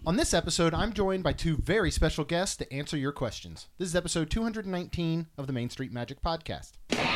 On this episode, I'm joined by two very special guests to answer your questions. This is episode 219 of the Main Street Magic Podcast.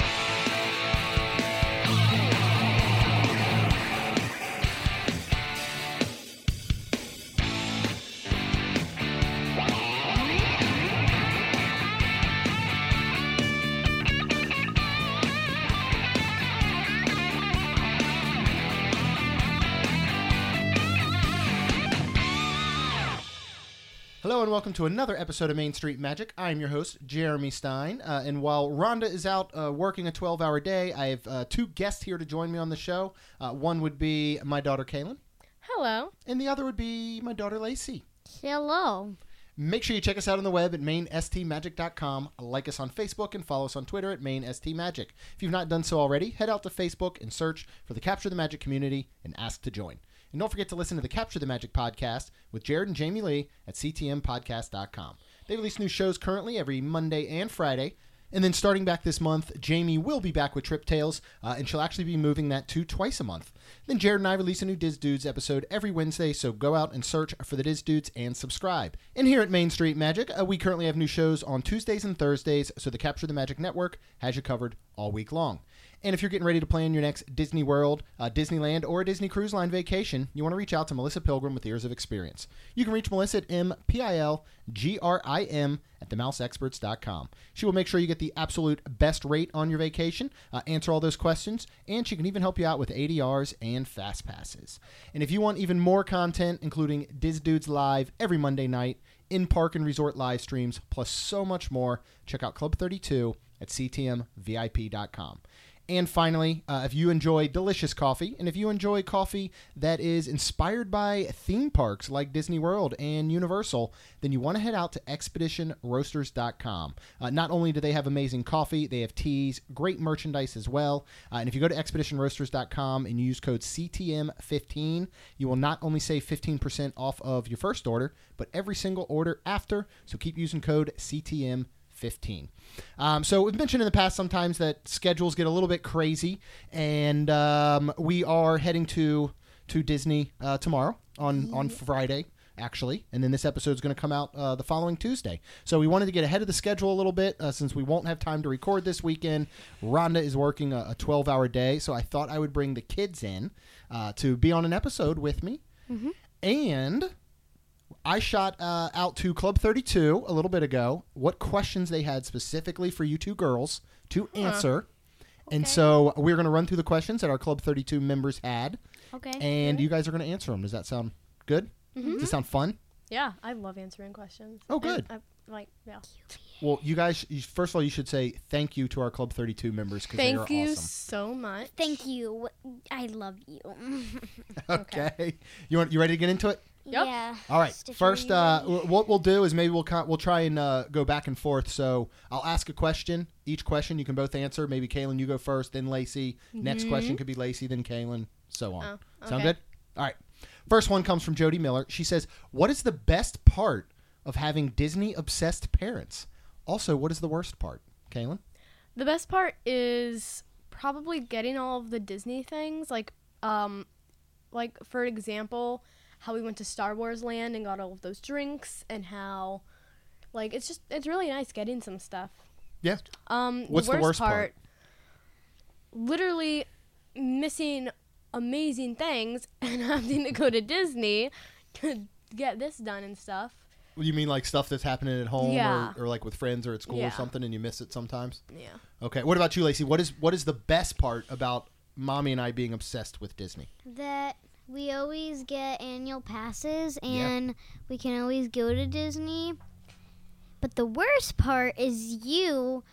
Hello and welcome to another episode of Main Street Magic. I'm your host, Jeremy Stein. And while Rhonda is out working a 12-hour day, I have two guests here to join me on the show. One would be my daughter, Kaylin. Hello. And the other would be my daughter, Lacey. Hello. Make sure you check us out on the web at mainstmagic.com, like us on Facebook, and follow us on Twitter at mainstmagic. If you've not done so already, head out to Facebook and search for the Capture the Magic community and ask to join. And don't forget to listen to the Capture the Magic podcast with Jared and Jamie Lee at ctmpodcast.com. They release new shows currently every Monday and Friday. And then starting back this month, Jamie will be back with Trip Tales, and she'll actually be moving that to twice a month. Then Jared and I release a new Diz Dudes episode every Wednesday, so go out and search for the Diz Dudes and subscribe. And here at Main Street Magic, we currently have new shows on Tuesdays and Thursdays, so the Capture the Magic Network has you covered all week long. And if you're getting ready to plan your next Disney World, Disneyland, or a Disney Cruise Line vacation, you want to reach out to Melissa Pilgrim with Years of Experience. You can reach Melissa at MPILGRIM@themouseexperts.com. She will make sure you get the absolute best rate on your vacation, answer all those questions, and she can even help you out with ADRs and Fast Passes. And if you want even more content, including Diz Dudes Live every Monday night, in-park and resort live streams, plus so much more, check out Club 32 at ctmvip.com. And finally, if you enjoy delicious coffee, and if you enjoy coffee that is inspired by theme parks like Disney World and Universal, then you want to head out to expeditionroasters.com. Not only do they have amazing coffee, they have teas, great merchandise as well. And if you go to expeditionroasters.com and you use code CTM15, you will not only save 15% off of your first order, but every single order after. So keep using code CTM15. So we've mentioned in the past sometimes that schedules get a little bit crazy, and we are heading to Disney tomorrow on Friday, actually, and then this episode is going to come out the following Tuesday. So we wanted to get ahead of the schedule a little bit since we won't have time to record this weekend. Rhonda is working a 12-hour day, so I thought I would bring the kids in to be on an episode with me, and I shot out to Club 32 a little bit ago what questions they had specifically for you two girls to answer. Okay. And so we're going to run through the questions that our Club 32 members had. Okay. And you guys are going to answer them. Does that sound good? Mm-hmm. Does it sound fun? Yeah, I love answering questions. Oh, good. Yeah. Well, you guys, first of all, you should say thank you to our Club 32 members because they are awesome. Thank you so much. Thank you. I love you. Okay. You ready to get into it? Yep. Yeah. All right. First, what we'll do is maybe we'll try and go back and forth. So I'll ask a question. Each question you can both answer. Maybe Kaylin, you go first, then Lacey. Next question could be Lacey, then Kaylin, so on. Okay. Sound good? All right. First one comes from Jody Miller. She says, "What is the best part of having Disney-obsessed parents? Also, what is the worst part?" Kaylin? The best part is probably getting all of the Disney things, like for example, how we went to Star Wars Land and got all of those drinks, and how, it's really nice getting some stuff. Yeah. What's the worst part? Literally missing amazing things and having to go to Disney to get this done and stuff. You mean like stuff that's happening at home or like with friends or at school or Yeah. something and you miss it sometimes? Yeah. Okay. What about you, Lacey? What is the best part about Mommy and I being obsessed with Disney? That we always get annual passes and we can always go to Disney. But the worst part is you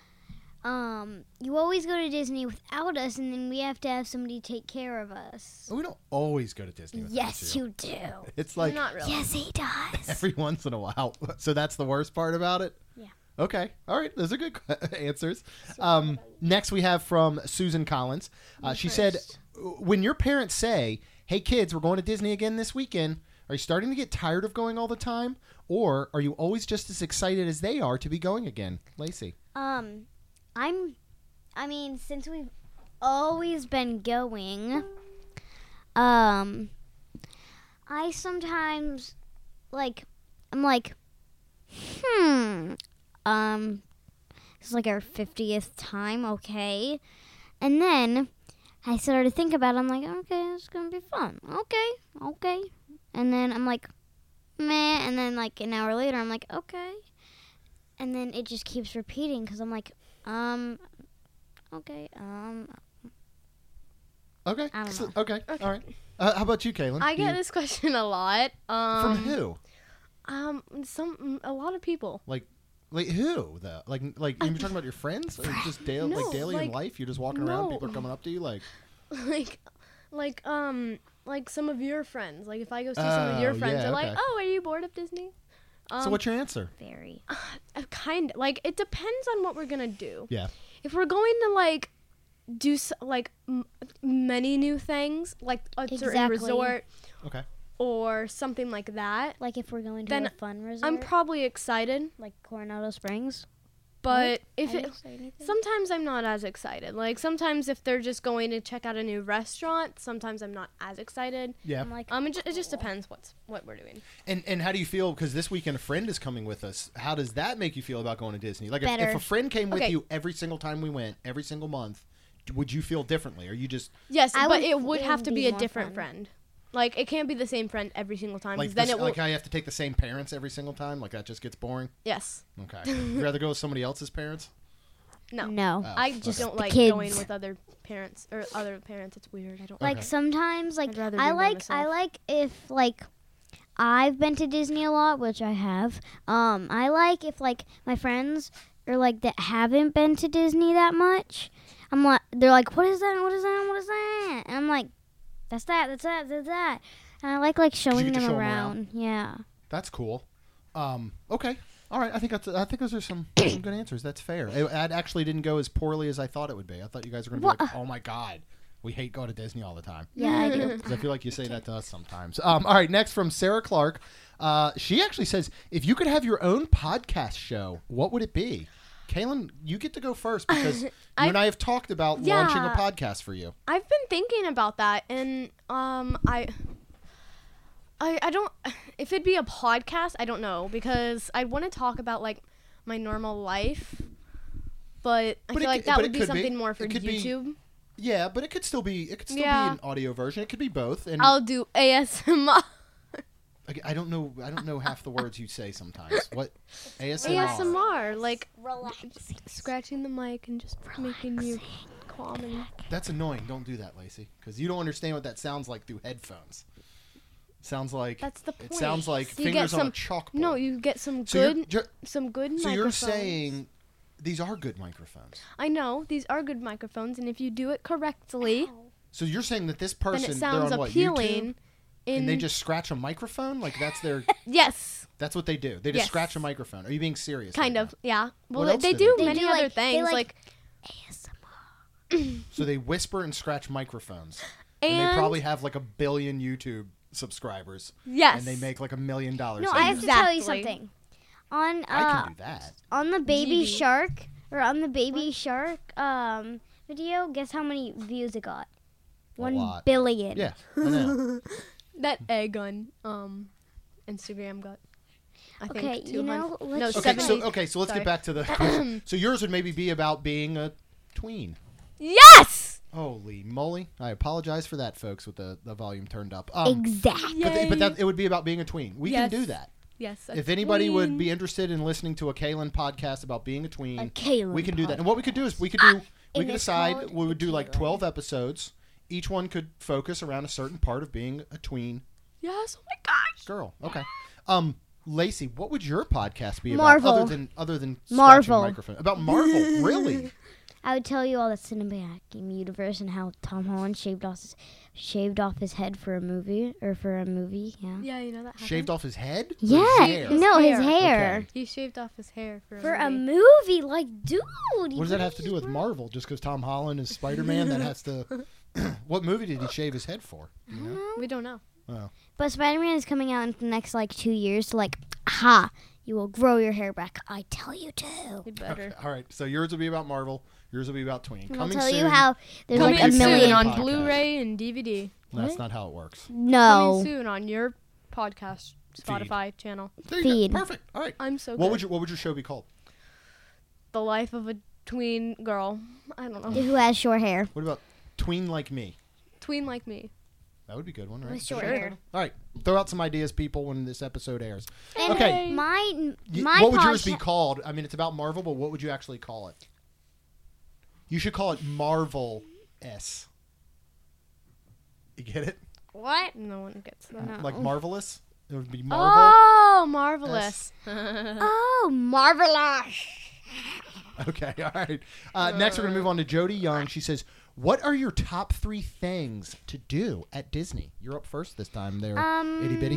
always go to Disney without us, and then we have to have somebody take care of us. We don't always go to Disney without Yes, you do. It's like Not really. Yes, he does. every once in a while. So that's the worst part about it? Yeah. Okay. All right. Those are good answers. Next we have from Susan Collins. She said, when your parents say, "Hey kids, we're going to Disney again this weekend," are you starting to get tired of going all the time? Or are you always just as excited as they are to be going again? Lacey? Since we've always been going, I sometimes I'm like, this is like our 50th time, okay. And then I started to think about it. I'm like, okay, it's going to be fun. Okay. And then I'm like, meh. And then like an hour later, I'm like, okay. And then it just keeps repeating because I'm like, okay, Okay. I don't know. Okay. All right. How about you, Kaylin? I get this question a lot. From who? A lot of people. Like who though? Like you're talking about your friends, or just daily in life? You're just walking around, people are coming up to you like like some of your friends. Like if I go see some of your friends, they're like, "Oh, are you bored of Disney?" So what's your answer? Very. Kind of like it depends on what we're gonna do. Yeah. If we're going to like do many new things, like a certain resort, Okay. or something like that, Like if we're going to Then a fun resort, I'm probably excited. like Coronado Springs. But I if it, didn't say anything. sometimes I'm not as excited. Like sometimes if they're just going to check out a new restaurant, sometimes I'm not as excited. Yeah. I'm like, It just depends what we're doing. And how do you feel? Because this weekend a friend is coming with us. How does that make you feel about going to Disney? Like if Better. a friend came with Okay. you every single time we went, every single month, would you feel differently? Or you just Yes, I but would- it would it have would to be be a more different fun. friend. Like it can't be the same friend every single time. 'Cause like then this, it will. like how you have to take the same parents every single time? Like that just gets boring. Yes. Okay. You'd rather go with somebody else's parents? No. no. Oh, I okay. just don't The like kids. going with other parents or other parents. It's weird. I don't Like Okay. sometimes, like I'd rather I do by like myself. if like I've been to Disney a lot, which I have. I like if like my friends or like that haven't been to Disney that much. I'm like, they're like, what is that? What is that? What is that? And I'm like, that's that. That's that. That's that. And I like showing get to them show 'em around. Yeah. That's cool. Okay. All right. I think those are some good answers. That's fair. It actually didn't go as poorly as I thought it would be. I thought you guys were going to be like, oh my God, we hate going to Disney all the time. Yeah, I do. 'Cause I feel like you say that to us sometimes. All right. Next from Sarah Clark. She actually says, if you could have your own podcast show, what would it be? Kaylin, you get to go first because you and I have talked about launching a Yeah. podcast for you. I've been thinking about that, and I don't. If it'd be a podcast, I don't know, because I want to talk about like my normal life, but I But feel it like c- that but would it be could be. something more for It could be- YouTube. Yeah, but it could still be Yeah. an audio version. It could be both. And I'll do ASMR. I don't know half the words you say sometimes. What ASMR? ASMR, like Relaxing. scratching the mic and just making you calm and That's annoying. Don't do that, Lacey, because you don't understand what that sounds like through headphones. Sounds like that's the point. it sounds like You fingers get on a some- chalkboard. No, you get some So you're- good, some good So microphones. you're saying these are good microphones. I know these are good microphones, and if you do it correctly, So you're saying that this then person it sounds they're on appealing. what, YouTube, and they just scratch a microphone? Like that's their yes, that's what they do. They just Yes. scratch a microphone. Are you being serious? kind right of, yeah. Well, What else they do do they do? many They do, other like- they, things, like- like ASMR. now? So they whisper and scratch microphones, and and they probably have like 1 billion YouTube subscribers, yes, and they make like $1 million. No, a I year. have to tell you Exactly. something. On I can do that. on the baby GB. shark or on the baby shark video, guess how many views it got? A 1 lot. billion. Yeah, I know. that egg on Instagram got. I think Okay, 200. you know, no, let's- Okay, 70. so let's Sorry. get back to the question. So yours would maybe be about being a tween. Yes. Holy moly! I apologize for that, folks, with the volume turned up. Exactly. But it would be about being a tween. We Yes. can do that. Yes. If anybody would be interested in listening to a Kaylin podcast about being a tween, A Kaylin we can do that. And what we could do is we could And it's decide called we would the do like Kaylin. 12 episodes. Each one could focus around a certain part of being a tween Yes. Oh my gosh. girl. Okay. Lacey, what would your podcast be about Marvel. other than scratching Marvel. microphone? About Marvel, really? I would tell you all the cinematic universe and how Tom Holland shaved off his head for a movie. Yeah. Yeah, you know that happened. Shaved off his head? Or his Yeah. hair? No, his Hair. hair. Okay. He shaved off his hair for For a movie. movie, like, dude. What does that have to do with Marvel? Just because Tom Holland is Spider-Man, that has to... What movie did he shave his head for? Do you know? We don't know. Oh. But Spider-Man is coming out in the next, 2 years. So, aha, you will grow your hair back. I tell you to. We better. Okay. All right. So yours will be about Marvel. Yours will be about tween. And I'll Coming tell soon. you how there's Coming like a soon million. on Podcast. Blu-ray and DVD. That's What? not how it works. No. Coming soon on your podcast Spotify channel. There you Feed. go. Perfect. All right. I'm so What good. would your show be called? The life of a tween girl. I don't know. Who has short hair? What about Tween Like Me? Tween like me. That would be a good one, right? With short Sure. hair. All right. Throw out some ideas, people, when this episode airs. And Okay. My What would yours podca- be called? I mean, it's about Marvel, but what would you actually call it? You should call it Marvel S. You get it? What? No one gets that. No. Like Marvelous? It would be Marvel. Oh, marvelous. Oh, marvelous. Okay, all right. Next, we're going to move on to Jody Young. She says, what are your top 3 things to do at Disney? You're up first this time there, itty bitty.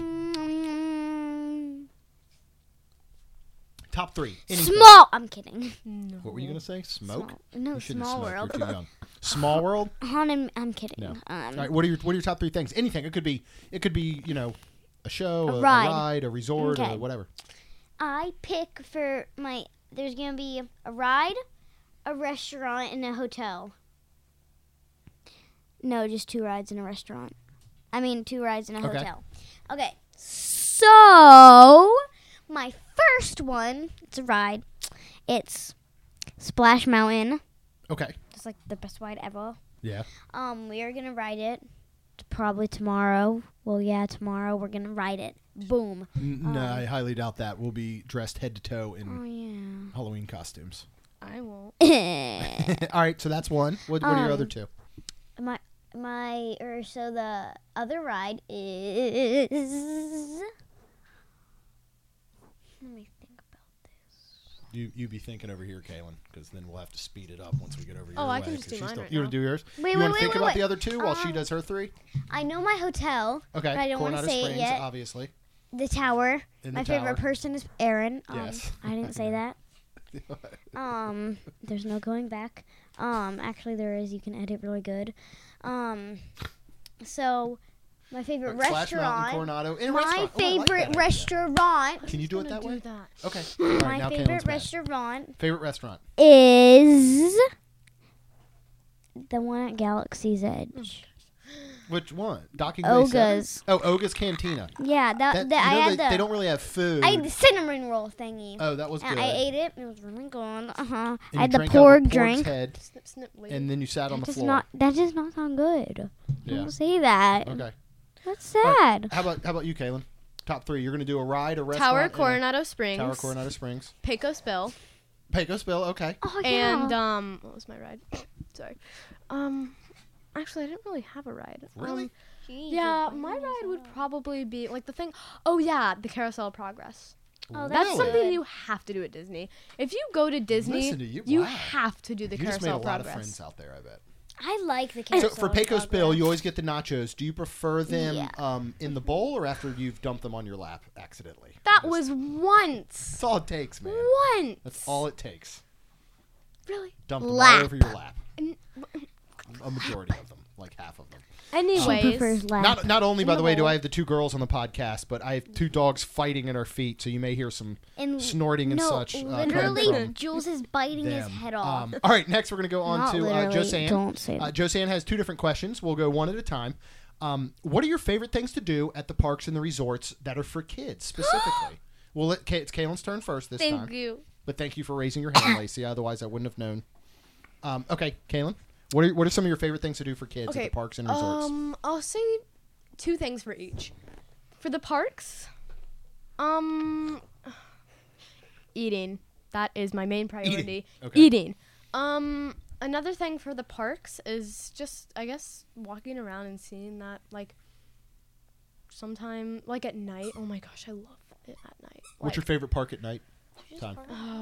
Top 3. Anything. Small. I'm kidding. No. What were you going to say? Smoke? No, You shouldn't Small smoke. World. You're too young. Small World? I'm kidding. No. All right. What are your top 3 things? Anything. It could be a show, A a ride. ride, a resort, Okay. or whatever. I pick for my. There's gonna be a ride, a restaurant, and a hotel. No, just 2 rides and a restaurant. I mean, 2 rides and a Okay. hotel. Okay. So my first one, it's a ride. It's Splash Mountain. Okay. It's like the best ride ever. Yeah. We are gonna ride it probably tomorrow. Well, yeah, tomorrow we're gonna ride it. Boom. No, I highly doubt that. We'll be dressed head to toe in Oh yeah. Halloween costumes. I won't. All right, so that's one. What are your other 2? So the other ride is. Let me think about this. You be thinking over here, Kaylin, because then we'll have to speed it up once we get over your Oh, way. I can just 'cause do she's mine right You want to now. do yours? Wait, you want to wait, think wait, about wait. the other 2 while she does her 3? I know my hotel. Okay. But I don't want to Coronado say Springs, it yet. obviously. The tower. In My the tower. favorite person is Aaron. Yes. I didn't say that. There's no going back. Actually there is. You can edit really good. So my favorite Splash Mountain, restaurant. Coronado, and My restaurant. Oh, I like favorite that idea. restaurant. Can you do it that way? That. Okay. All right, My now favorite Kaylin's mad. restaurant Favorite restaurant. is the one at Galaxy's Edge. Which one? Docking Bay 7? Oga's. Oh, Oga's Cantina. Yeah, That, I you know had they don't really have food. I had the cinnamon roll thingy. Oh, that was good. And I ate it. It was really good. And I had you the drank out of a pork pork's drink. head, Snip, snip, lady. and then you sat on the Does floor. that does not sound good. Yeah. Don't say that. Okay. That's All right, sad. How about you, Kaylin? Top 3. You're going to do a ride, a restaurant, Tower and Coronado Springs. Tower Coronado Springs. Pecos Bill. Pecos Bill. Okay. Oh yeah. And what was my ride? Sorry. Actually I didn't really have a ride. Really? Yeah, my ride would probably be like the thing. Oh yeah, the Carousel of Progress. Oh, That's Really? something good. you have to do at Disney. If you go to Disney, Listen to you. Wow. have to do the You just made Carousel a of lot of Progress. friends out there, I bet. I like the So carousel. for of Pecos Bill, Progress. you always get the nachos. Do you prefer them Yeah. in the bowl or after you've dumped them on your lap accidentally? That Just- was once. That's all it takes, man. Once. That's all it takes. Really. Dump them Lap. all over your lap. And- A majority of them, like half of them. She Anyways, prefers lap. Not only, by In the the way, do bowl. I have the 2 girls on the podcast, but I have 2 dogs fighting at our feet, so you may hear some And snorting and no, such. literally, coming from Jules is biting his them. head off. All right, next we're going to go on Not to literally, Josanne. Don't say that. Josanne has 2 different questions. We'll go one at a time. What are your favorite things to do at the parks and the resorts that are for kids specifically? It's Kaylin's turn first this time. thank you. But thank you for raising your hand, Lacey. Otherwise, I wouldn't have known. Okay, Kaylin, what are some of your favorite things to do for kids at the parks and resorts? I'll say 2 things for each. For the parks, eating. That is my main priority. Okay. Eating. Another thing for the parks is just, I guess, walking around and seeing that, like, sometime, like, at night. Oh my gosh, I love it at night. What's your favorite park at night time?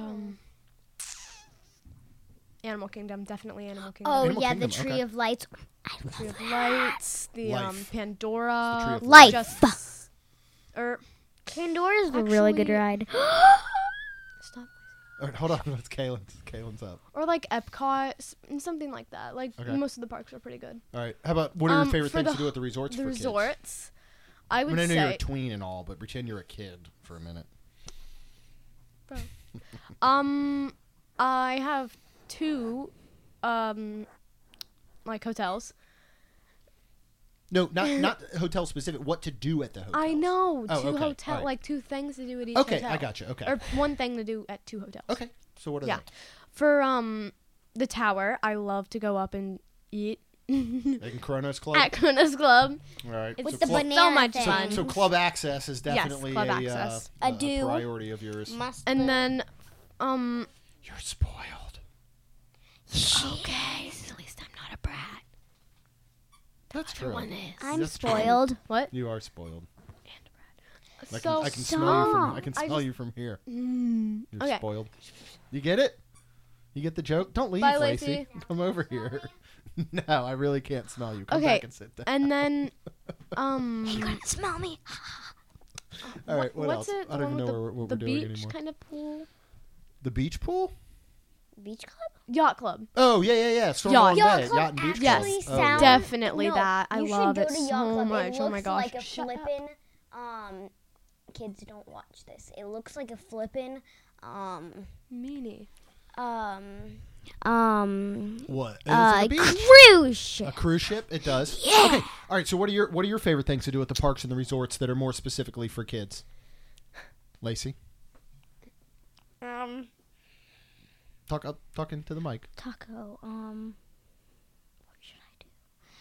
Animal Kingdom, definitely Animal Kingdom. Oh Animal yeah, Kingdom, the Tree okay. of Lights. Tree of Lights, the Life. Pandora. It's the Tree of Life. Just, Pandora's a really good Actually- ride. stop. All right, hold on, it's Kaylin's up. Or like Epcot, something like that. Like Okay. most of the parks are pretty good. All right, how about what are your favorite for things the- to do at the resorts The for kids? resorts, I I would mean, I know you're a say, tween and all, but pretend you're a kid for a minute. I have 2, like hotels. No, not hotel specific. What to do at the hotel? I know. Oh, Two okay. hotel, All right. like 2 things to do at each Okay, hotel. I got you. Okay. Or one thing to do at 2 hotels. Okay. So what are Yeah. they? For the tower, I love to go up and eat Like in Kronos Club. at Kronos Club. All right. It's With so the club, banana so much thing. fun. so club access is definitely club a, access. A a do. priority of yours. Must And be. then You're spoiled. okay, at least I'm not a brat. That's true. Everyone is. I'm That's true. spoiled. What? You are spoiled. I can, So I can smell you from. I can I smell just- you from here. Mm, You're okay. spoiled. You get it? You get the joke? Don't leave, Bye, Lacey. Lacey. Come over here. No, I really can't smell you. Come Okay, back and sit down. And then You couldn't smell me. All right, what what's else? it? I don't even know what the we're doing beach anymore. kind of pool. The beach pool? Beach club? Yacht club. Oh, yeah. Storm Yacht. Long Yacht Bay. club Yacht and beach Yes. club. actually Oh, sounds- yeah. Definitely No, that. I you should love go it to so Yacht Club. much. It Oh my looks gosh. like a Shut up. flippin'. Kids don't watch this. It looks like a flippin'. Meanie. What? Is it a beach? Cruise ship. A cruise ship? It does. Yeah. Okay. All right. So, what are your favorite things to do at the parks and the resorts that are more specifically for kids? Lacey, talk into the mic. Taco. What should I do?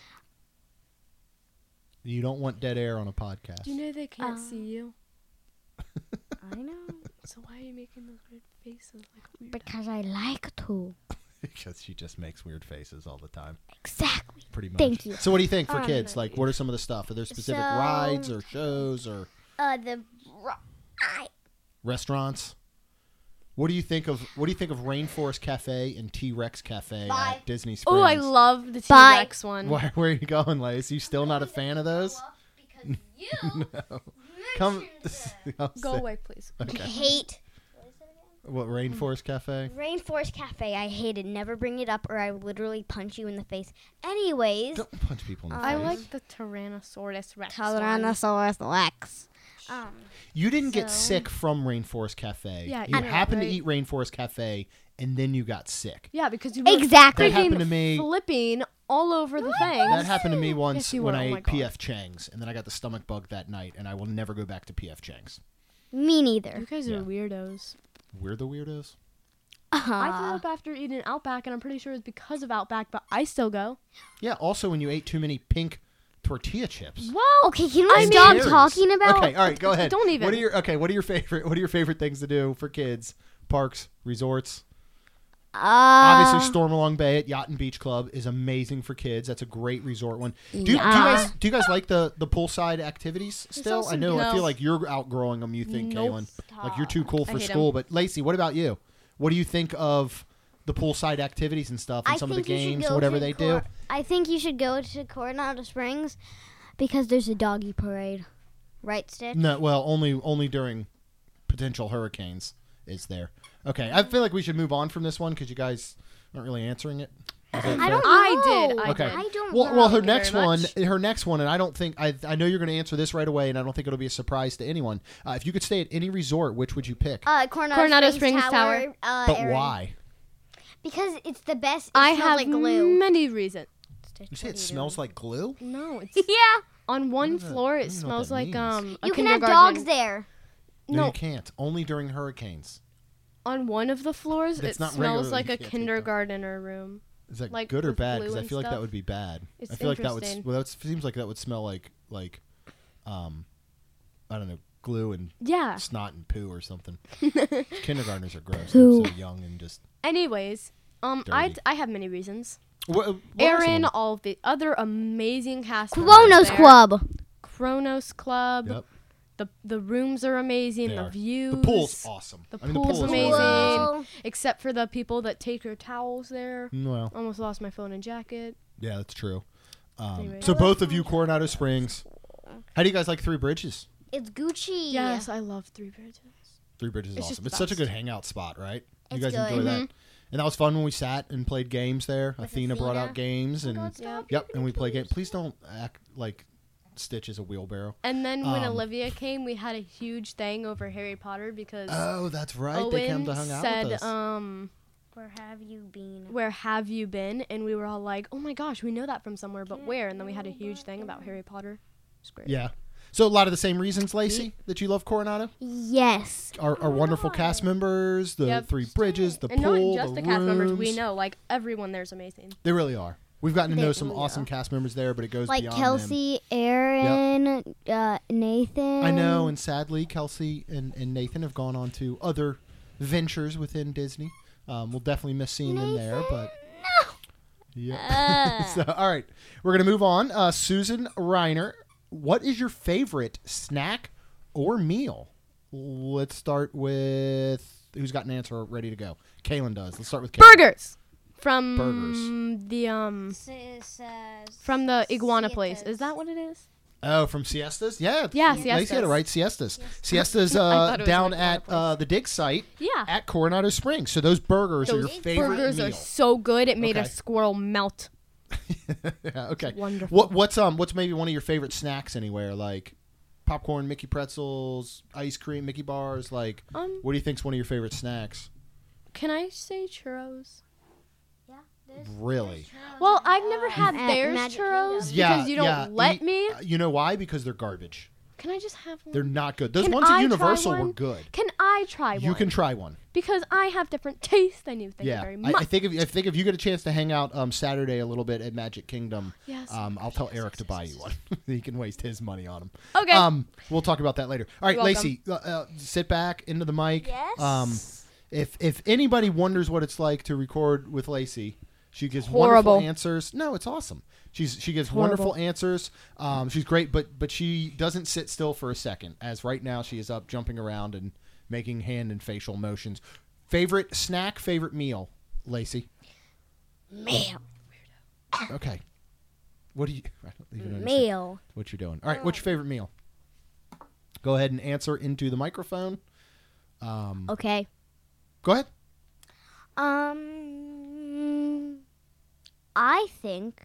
You don't want dead air on a podcast. You know they can't see you. I know. So why are you making those weird faces? Like weird? Because I like to. Because she just makes weird faces all the time. Exactly. Pretty much. Thank you. So, what do you think for Um, kids? Like, what are some of the stuff? Are there specific rides or shows or restaurants? What do you think of Rainforest Cafe and T-Rex Cafe at Disney Springs? Oh, I love the Bye. T-Rex one. Where are you going, Lace? You still not a fan of those? Because you No. Come. I'll Go say- away, please. Okay. hate What, Rainforest Cafe? Rainforest Cafe. I hate it. Never bring it up or I will literally punch you in the face. Anyways. Don't punch people in the I face. like the Tyrannosaurus Rex one. Tyrannosaurus Rex. You didn't get So- sick from Rainforest Cafe. Yeah, you I know, happened to right? eat Rainforest Cafe, and then you got sick. Yeah, because you were Exactly. That happened to me. flipping all over the thing. That happened to me once Yes, you when were. I Oh my ate God. P.F. Chang's, and then I got the stomach bug that night, and I will never go back to P.F. Chang's. Me neither. You guys Yeah. are weirdos. We're the weirdos. I threw up after eating Outback, and I'm pretty sure it's because of Outback, but I still go. Yeah. Also, when you ate too many pink tortilla chips. Well, Okay, can we And stop cherries. talking about? Okay, all right, go ahead. Don't even. What are your favorite things to do for kids? Parks, resorts. Obviously, Stormalong Bay at Yacht and Beach Club is amazing for kids. That's a great resort one. Do you guys like the poolside activities still? also I know. I no. feel like you're outgrowing them. You think, Nope. Kaylin? Like you're too cool I for hate school. 'em. But Lacey, what about you? What do you think of the poolside activities and stuff, and I some of the think you should games, go whatever to they do? I think you should go to Coronado Springs because there's a doggy parade. Right, Stitch? No, well, only during potential hurricanes is there. Okay, I feel like we should move on from this one because you guys aren't really answering it. Is that I fair? don't know. I did. I Okay. did. I don't Well, know. well, her Thank you next very one, much. and I don't think I know you're going to answer this right away, and I don't think it'll be a surprise to anyone. If you could stay at any resort, which would you pick? Coronado Springs Tower. But Aaron. why? Because it's the best. It I smells have like glue. many reasons. You say it smells like glue? No, it's Yeah. on one What is that? floor. I It don't even know smells what like that means. a You can have kindergarten. dogs there. No, No. you can't. Only during hurricanes. On one of the floors, That's it not smells regular, like you a can't take that. kindergartner room. Is that Like, good or with bad? glue Because I and feel like that stuff. would be bad. It's I feel like that would. interesting. Well, that seems like that would smell like I don't know, glue and Yeah. snot and poo or something. Kindergartners are gross. Poo. They're so young and just. Anyways, I Dirty. have many reasons. What are some Aaron, of all of the other amazing cast members Kronos there. Club. Kronos Club. them? Yep. The rooms are amazing. They The are. views. The pool's awesome. The I mean, pool's pool is amazing. Whoa. Except for the people that take your towels there. Well, Almost lost my phone and jacket. yeah, that's true. Anyway. So both of you, Coronado Springs. How do you guys like Three Bridges? It's Gucci. Yes, I love Three Bridges. Three Bridges is It's just awesome. the It's such a best. good hangout spot, right? You It's guys good. enjoy that. Mhm. And that was fun when we sat and played games there. With Athena brought Athena. out games and Yep. yep, and we play games. Please don't act like Stitch is a wheelbarrow. And then when Um, Olivia came, we had a huge thing over Harry Potter because Oh, that's right. Owen They came to hung out said, with us. Where have you been? Where have you been? And we were all like, oh my gosh, we know that from somewhere, but where? And then we had a huge thing about Harry Potter. It was great. Yeah. So a lot of the same reasons, Lacey, that you love Coronado? Yes. Our wonderful cast members, the Yep. 3 bridges, the And pool, not just the the cast members, we rooms. know, like, everyone there's amazing. They really are. We've gotten to They know some really awesome are. cast members there, but it goes Like beyond Kelsey, Aaron, Nathan. them. I know, and sadly, Kelsey and Nathan have gone on to other ventures within Disney. We'll definitely miss seeing them there, but No. yeah. So, all right, we're gonna move on. Susan Reiner, what is your favorite snack or meal? Let's start with who's got an answer ready to go. Kaylin does. Let's start with Kaylin. Burgers! From Burgers. from the iguana place. Is that what it is? Oh, from Siestas? Yeah. Yeah, Lacey had it Siestas. right. Siestas. Siestas thought it was down like at Iguana the dig site Yeah. at Coronado Springs. So those burgers are your Those favorite burgers meal. are so good. It made Okay. a squirrel melt. Yeah, okay. Wonderful. What's maybe one of your favorite snacks anywhere? Like popcorn, Mickey pretzels, ice cream, Mickey bars. Like, what do you think's one of your favorite snacks? Can I say churros? Really? Well, I've never had at theirs Magic churros Kingdom. Yeah. because you don't yeah. let me. You know why? Because they're garbage. Can I just have one? They're not good. Those Can ones I at try Universal were one? good. Can I try one? You can try one. Because I have different tastes than you. Thank you Yeah, very I much. think if you get a chance to hang out Saturday a little bit at Magic Kingdom, Yes. I'll tell Eric to buy you one. He can waste his money on them. Okay. We'll talk about that later. All right, You're welcome. Lacey, sit back into the mic. Yes. If anybody wonders what it's like to record with Lacey, she gives Horrible. wonderful answers. No, it's awesome. She gives wonderful answers. She's great, but she doesn't sit still for a second. As right now she is up jumping around and making hand and facial motions. Favorite snack, favorite meal, Lacey? Meal. Okay. What do you? I don't even understand Meal. what you're doing. All right. What's your favorite meal? Go ahead and answer into the microphone. Okay. Go ahead. I think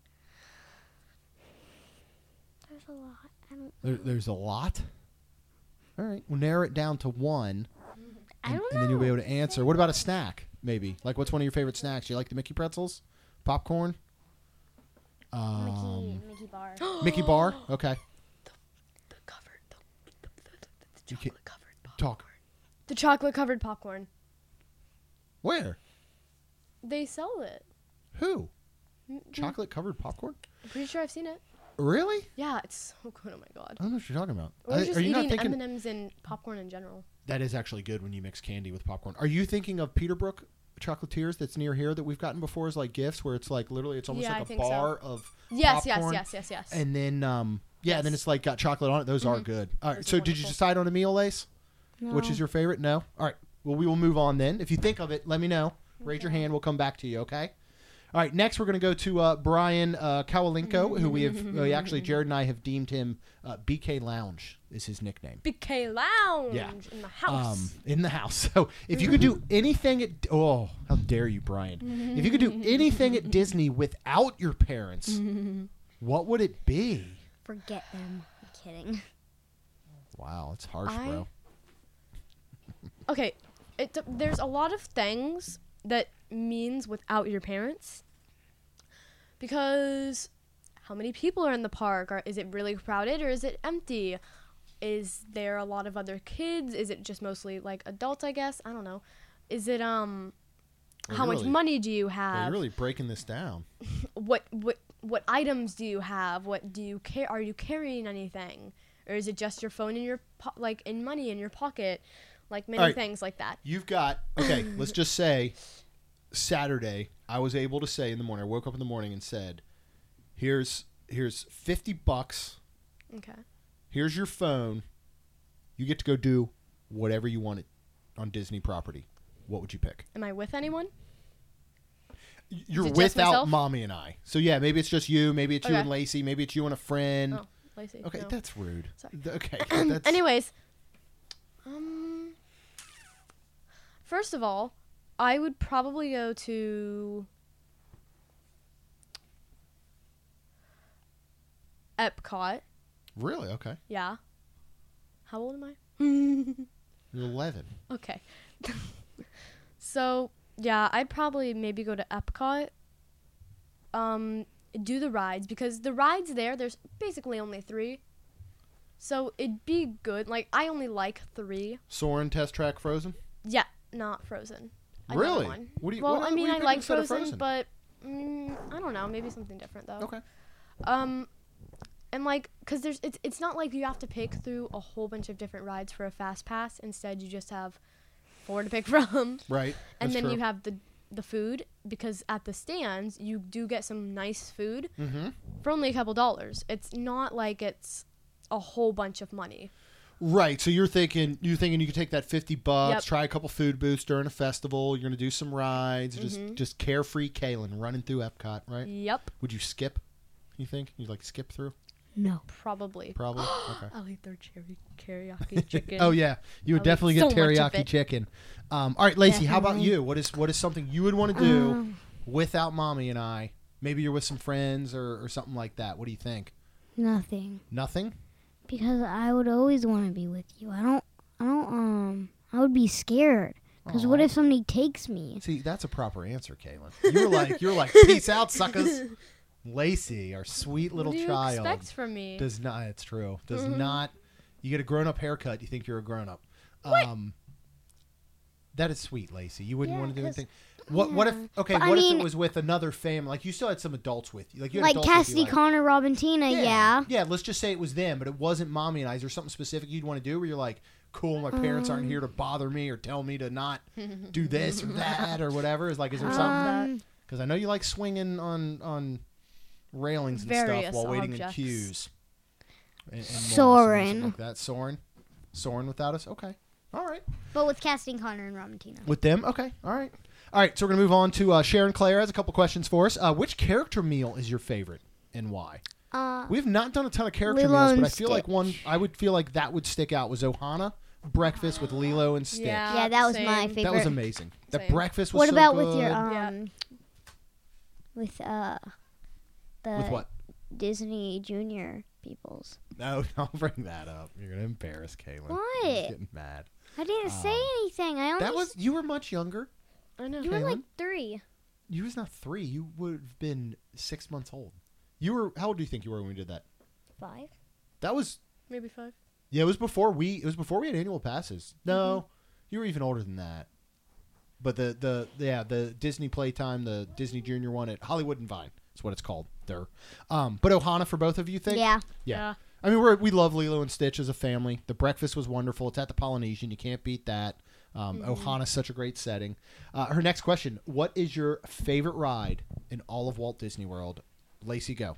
there's a lot. There's a lot. All right. We'll narrow it down to one, I don't and then you'll be know. able to answer. What about a snack? Maybe. Like, what's one of your favorite snacks? Do you like the Mickey pretzels? Popcorn? Mickey bar. Mickey bar? Okay. the covered, the You can't- chocolate covered popcorn. Talk. The chocolate covered popcorn. Where? They sell it. Who? Chocolate covered popcorn? I'm pretty sure I've seen it. Really? Yeah, it's so good. Oh my god. I don't know what you're talking about. Or just are you not eating thinking M&Ms and popcorn in general. that is actually good when you mix candy with popcorn? Are you thinking of Peterbrook Chocolatiers that's near here that we've gotten before as like gifts, where it's like literally it's almost Yeah, I like a think so. bar of Yes, popcorn, yes. and then and then it's like got chocolate on it. Those are good. All right. Those are So did you wonderful. decide on a meal, Lace? No. Which is your favorite? No. All right. Well, we will move on then. If you think of it, let me know. Raise your hand. We'll come back to you. Okay. All right. Next, we're going to go to Brian Kawalinko, who we have actually Jared and I have deemed him BK Lounge is his nickname. BK Lounge Yeah. in the house. In the house. So if you could do anything at how dare you, Brian? If you could do anything at Disney without your parents, what would it be? Forget them. I'm kidding. Wow, it's harsh, bro. Okay, there's a lot of things that means without your parents. Because how many people are in the park? Is it really crowded or is it empty? Is there a lot of other kids? Is it just mostly like adults, I guess? I don't know. Is it how much really- money do you Well, have? you're really breaking this down. What items do you have? What do you are you carrying anything? Or is it just your phone in your in money in your pocket? Like many All right. things like that. You've got okay. Let's just say Saturday. I was able to say in the morning. I woke up in the morning and said, "Here's $50. Okay. Here's your phone. You get to go do whatever you want on Disney property. What would you pick?" Am I with anyone? You're it just without myself? mommy and I. So yeah, maybe it's just you. Maybe it's you Okay. and Lacey. Maybe it's you and a friend. Oh, Lacey. Okay, no. that's rude. Sorry. Okay, that's Anyways, first of all, I would probably go to Epcot. really okay. Yeah. How old am I? You're 11. Okay. So, Yeah, I'd probably maybe go to Epcot. Do the rides, because the rides there's basically only 3. So it'd be good. Like, I only like 3. Soarin', Test Track, Frozen? Yeah, not Frozen. Another Really? one. What do you? Well, what, I mean, what do you I pick like instead of Frozen, but I don't know. Maybe something different though. Okay. And like, cause it's not like you have to pick through a whole bunch of different rides for a fast pass. Instead, you just have 4 to pick from. Right. And That's then true. you have the food, because at the stands you do get some nice food for only a couple dollars. It's not like it's a whole bunch of money. Right. So you're thinking you could take that $50, Yep. try a couple food booths during a festival. You're gonna do some rides, just carefree Kaylin running through Epcot, right? Yep. Would you skip? You think you'd like skip through? No. Probably. Probably. Okay. I'll eat their teriyaki chicken. Oh yeah, you would I'll eat definitely get so much of teriyaki it. chicken. All right, Lacey, how about Definitely. you? What is something you would want to do without Mommy and I? Maybe you're with some friends or something like that. What do you think? Nothing. Nothing? Because I would always want to be with you. I would be scared. Because what Aw. if somebody takes me? See, that's a proper answer, Kaylin. You're like, peace out, suckers. Lacey, our sweet little what do you child, expect from me? does not. It's true. Does not. You get a grown-up haircut. You think you're a grown-up. That is sweet, Lacey. You wouldn't Yeah, want to do 'cause- anything. What if? Okay. But I What if mean- it was with another family? Like you still had some adults with you. Like you had Like adults with Cassidy, you, like- Connor, Robin, Tina, yeah. Yeah. Let's just say it was them, but it wasn't Mommy and I. Is there something specific you'd want to do where you're like, cool, my parents aren't here to bother me or tell me to not do this or that or whatever? Is there something? Because I know you like swinging on railings and Various stuff while waiting in objects. queues. And malls and Soaring. something like that. Soaring without us. Okay. All right. But with Cassidy, Connor, and Robin, Tina. With them? Okay. All right. All right. So we're going to move on to Sharon Claire has a couple questions for us. Which character meal is your favorite and why? We We've not done a ton of character Lilo meals, but and I feel like Stitch. one I would feel like that would stick out was Ohana breakfast with Lilo and Stitch. Yeah, that was my same. favorite. That was amazing. The Same. breakfast was What so about good. with your Yeah. with the With what? Disney Junior peoples? No, don't bring that up. You're gonna embarrass Kaylin. What? She's getting mad. I didn't say anything. I only That was you were much younger. I know. you were like Kaylin? 3. You was not 3. You would have been 6 months old. You were how old do you think you were when we did that? 5. That was Maybe 5. yeah. It was before we had annual passes. No, you were even older than that. But the Disney Playtime, the Disney Junior one at Hollywood and Vine. That's what it's called. There. But Ohana for both of you think? Yeah. Yeah. I mean, we love Lilo and Stitch as a family. The breakfast was wonderful. It's at the Polynesian. You can't beat that. Ohana's such a great setting. Her next question: what is your favorite ride in all of Walt Disney World? Lacey, go.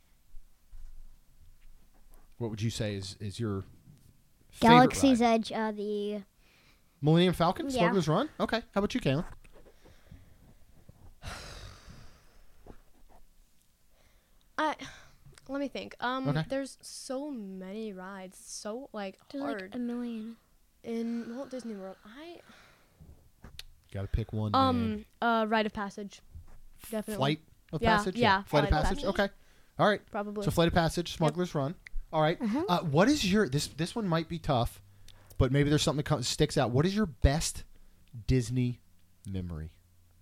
What would you say is your favorite Galaxy's ride? Edge, the Millennium Falcon, Yeah. Smuggler's Run? Okay. How about you, Kaylin? Let me think. Okay. There's so many rides, so like there's hard like a million. in Walt Disney World. Got to pick one. man. Rite of Passage, definitely. Flight of Yeah, Passage? yeah, Flight of Flight of Passage? Passage. Okay. All right. Probably. So Flight of Passage, Smuggler's Run. All right. What is your this one might be tough, but maybe there's something that sticks out. What is your best Disney memory?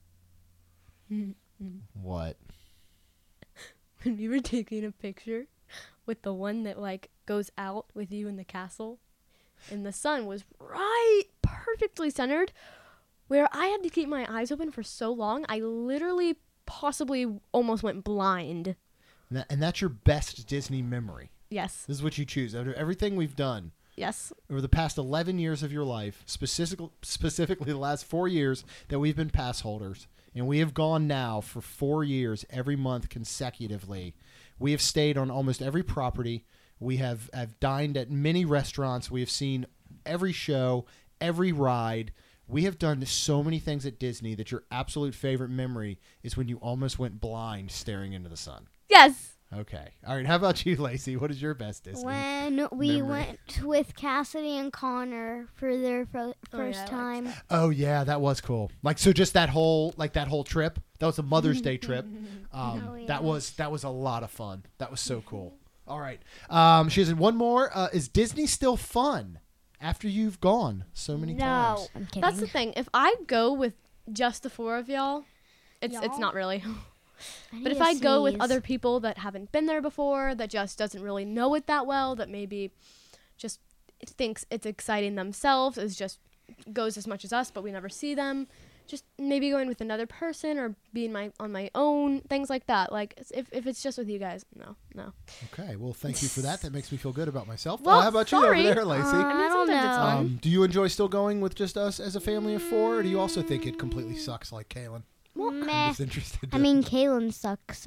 What? When you were taking a picture with the one that like goes out with you in the castle, and the sun was right perfectly centered, where I had to keep my eyes open for so long, I literally possibly almost went blind. And that's your best Disney memory. Yes. This is what you choose. Out of everything we've done Yes. over the past 11 years of your life, specifically the last 4 years that we've been pass holders, and we have gone now for 4 years every month consecutively. We have stayed on almost every property. We have dined at many restaurants. We have seen every show, every ride. We have done so many things at Disney that your absolute favorite memory is when you almost went blind staring into the sun. Yes. Okay. All right. How about you, Lacey? What is your best Disney? When we memory. went with Cassidy and Connor for their first I liked time. Oh yeah, that was cool. Like so, just that whole trip. That was a Mother's Day trip. Oh, yeah. That was a lot of fun. That was so cool. All right. She has one more. Is Disney still fun after you've gone so many times? No, I'm kidding. That's the thing. If I go with just the 4 of y'all, it's Y'all? not really. need But if to I go with sneeze. other people that haven't been there before, that just doesn't really know it that well, that maybe just thinks it's exciting themselves, is just goes as much as us, but we never see them. Just maybe going with another person or being on my own, things like that. Like if it's just with you guys, no. Okay, well, thank you for that. That makes me feel good about myself. Well, how about sorry. you over there, Lacey? I mean, don't sometimes it's know. fun. Do you enjoy still going with just us as a family of 4, or do you also think it completely sucks like Kaylin? I'm Meh. just interested. I mean, Kaylin sucks.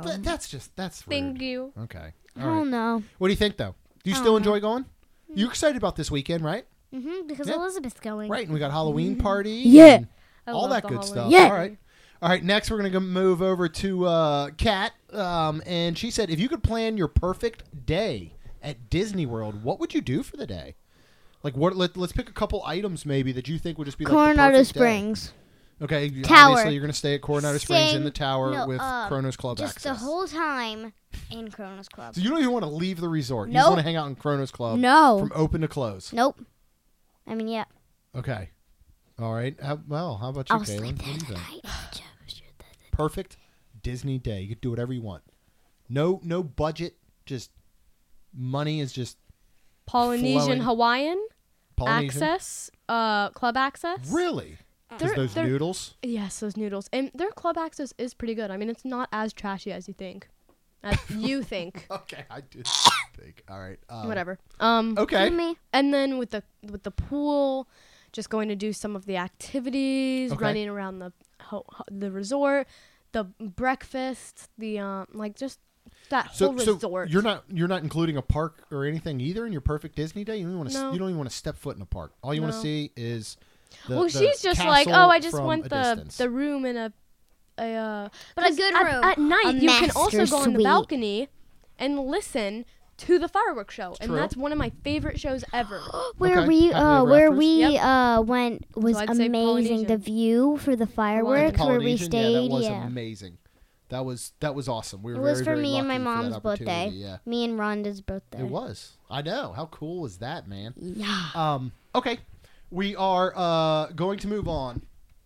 That's rude. Thank you. Okay. I All right. don't know. What do you think, though? Do you I still don't know. enjoy going? You're excited about this weekend, right? Because Yeah. Elizabeth's going. Right, and we got Halloween party. Yeah. and I all love that the good Halloween. stuff. Yeah. All right. Next, we're gonna move over to Kat, and she said, if you could plan your perfect day at Disney World, what would you do for the day? Like, what? Let's pick a couple items maybe that you think would just be like the Coronado perfect day. Springs. Okay, Tower. obviously you're gonna stay at Coronado Springs in the tower no, with Kronos Club Just access. the whole time in Kronos Club. So you don't even want to leave the resort. You just Nope. want to hang out in Kronos Club No. from open to close. Nope. I mean, yeah. Okay. All right. How about you, I'll Kaylin? sleep What do there you think? tonight. Perfect Disney day. You could do whatever you want. No budget. Just money is just Polynesian, Flowing. Hawaiian Polynesian. access, club access. Really? Because those They're- noodles. Yes, those noodles. And their club access is pretty good. I mean, it's not as trashy as you think. As you think. Okay, I did think. All right. Whatever. Okay. Me. And then with the pool, just going to do some of the activities, Okay. running around the resort, the breakfast, the like just that whole resort. you're not including a park or anything either in your perfect Disney day. You don't even want to. No. You don't even want to step foot in a park. All you want to No. see is. Well, she's just like, castle oh, I just from want a the distance. room in a But a 'cause good at, room. At night, A you can also master go on the suite. balcony and listen to the fireworks show, and True. that's one of my favorite shows ever. Where Okay. we Happily ever where afters? we Yep. went was I'd say amazing. Polynesian. The view for the fireworks where we Polynesian, stayed. Yeah, that was yeah. amazing. That was awesome. We were It was very, for very me and my lucky for that mom's birthday. opportunity, Yeah. Me and Rhonda's birthday. It was. I know. How cool was that, man? Yeah. Okay. We are going to move on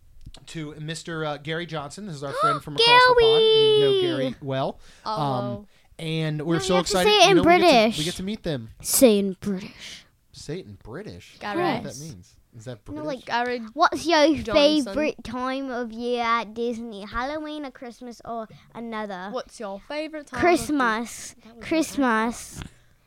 to Mr. Gary Johnson. This is our friend from across the pond. You know Gary well. Oh, And we're No, so you have to excited. say it in we get British. we get to meet them. Say in British. Say it in British. Got I don't know right. what that means. Is that British? No, like Garage. what's your Johnson. favorite time of year at Disney? Halloween or Christmas or another? What's your favorite time? Christmas. Christmas.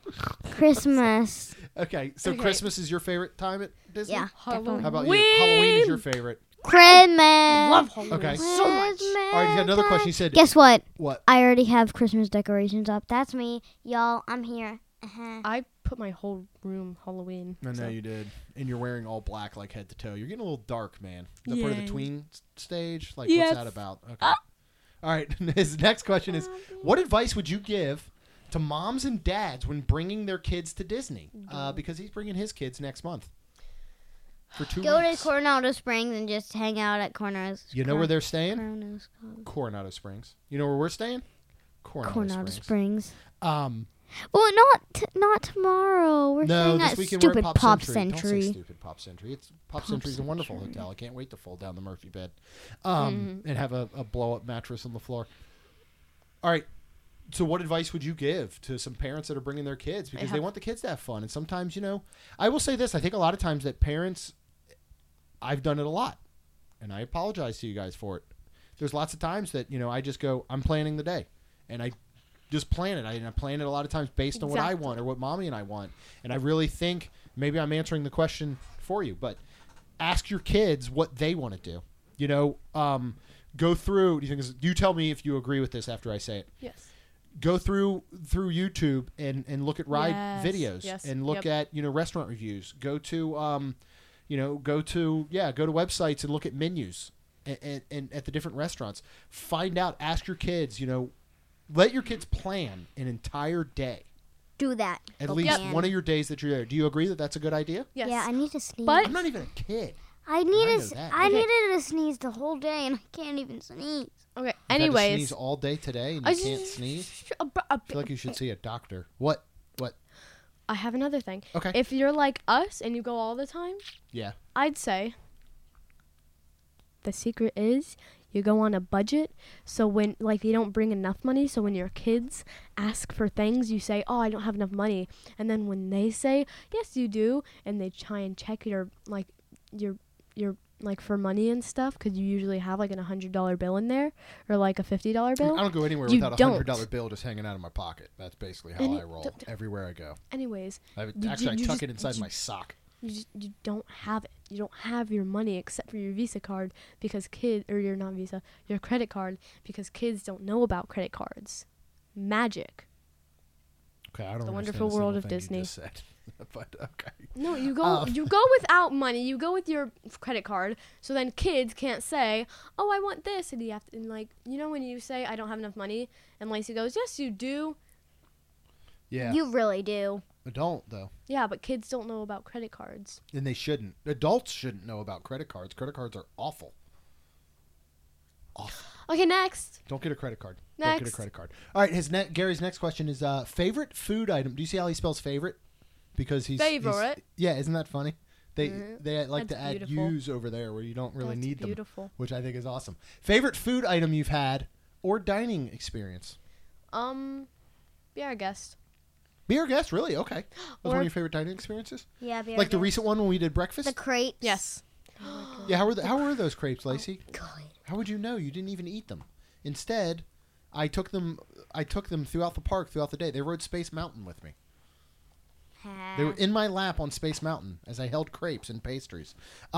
Christmas. Okay, so Okay. Christmas is your favorite time at Disney? Yeah. Halloween. How about you? Halloween is your favorite. Christmas. Love Halloween Okay. so much. Christmas All right, you got another question. You said Guess what? what? I already have Christmas decorations up. That's me. Y'all, I'm here. I put my whole room Halloween. I know so- you did. And you're wearing all black, like head to toe. You're getting a little dark, man. Is that part of the Yay. tween stage? Like, Yes. what's that about? Okay. All right. His next question is, what advice would you give to moms and dads when bringing their kids to Disney? Because he's bringing his kids next month for 2 Go to weeks. Coronado Springs and just hang out at Coronado. You know where they're staying? Coronado's Coronado Springs. You know where we're staying? Coronado Springs. Um, Well, not tomorrow. We're no, staying this at weekend we're stupid at Pop Century. Don't say Century. stupid Pop Century. It's Pop Pop Century's a wonderful Century. hotel. I can't wait to fold down the Murphy bed, and have a blow up mattress on the floor. All right. So, what advice would you give to some parents that are bringing their kids because they want the kids to have fun? And sometimes, I will say this: I think a lot of times that parents, I've done it a lot, and I apologize to you guys for it. There's lots of times that I just go, I'm planning the day, and I just plan it. I plan it a lot of times based on what I want or what mommy and I want. And I really think maybe I'm answering the question for you, but ask your kids what they want to do. Go through. You tell me if you agree with this after I say it. Yes. Go through YouTube and look at ride Yes, videos yes, and look yep. at restaurant reviews. Go to go to websites and look at menus and at the different restaurants. Find out. Ask your kids. Let your kids plan an entire day. Do that. At Go least plan. one of your days that you're there. Do you agree that that's a good idea? Yes. Yeah, I need to sneeze. But- I'm not even a kid. I know need that. I Okay. needed to sneeze the whole day and I can't even sneeze. You've Okay. had to Anyways, sneeze all day today and I you can't just- sneeze. a I feel like you should see a doctor. What? I have another thing. Okay. If you're like us and you go all the time, Yeah. I'd say the secret is you go on a budget. So when like you don't bring enough money, so when your kids ask for things, you say, "Oh, I don't have enough money." And then when they say, "Yes, you do," and they try and check your like for money and stuff, because you usually have like a $100 bill in there or like a $50 bill. I don't go anywhere You without a $100 bill just hanging out of my pocket. That's basically how I roll everywhere I go. Anyways, I you tuck it inside my sock. you don't have it. You don't have your money except for your Visa card because your credit card, because kids don't know about credit cards. Magic. Okay, I don't The understand wonderful a single world of thing you Disney. just said. But okay. No, you go without money. You go with your credit card. So then kids can't say, "Oh, I want this," and you have to. And like when you say, "I don't have enough money," and Lacey goes, "Yes, you do." Yeah. You really do. Don't though. Yeah, but kids don't know about credit cards. And they shouldn't. Adults shouldn't know about credit cards. Credit cards are awful. Awful. Okay, next. Don't get a credit card. Next. Don't get a credit card. All right, Gary's next question is favorite food item. Do you see how he spells favorite? Because he's Favorite. Yeah, isn't that funny? They like That's to add beautiful. U's over there where you don't really That's need beautiful. them, which I think is awesome. Favorite food item you've had or dining experience? Be our guest. Be our guest, really? Okay. That was one Or- of your favorite dining experiences? Yeah, be Like the recent one when we did breakfast? the crepes. Yes. Yeah, how were those crepes, Lacey? Good. How would you know? You didn't even eat them. Instead, I took them throughout the park throughout the day. They rode Space Mountain with me. They were in my lap on Space Mountain as I held crepes and pastries.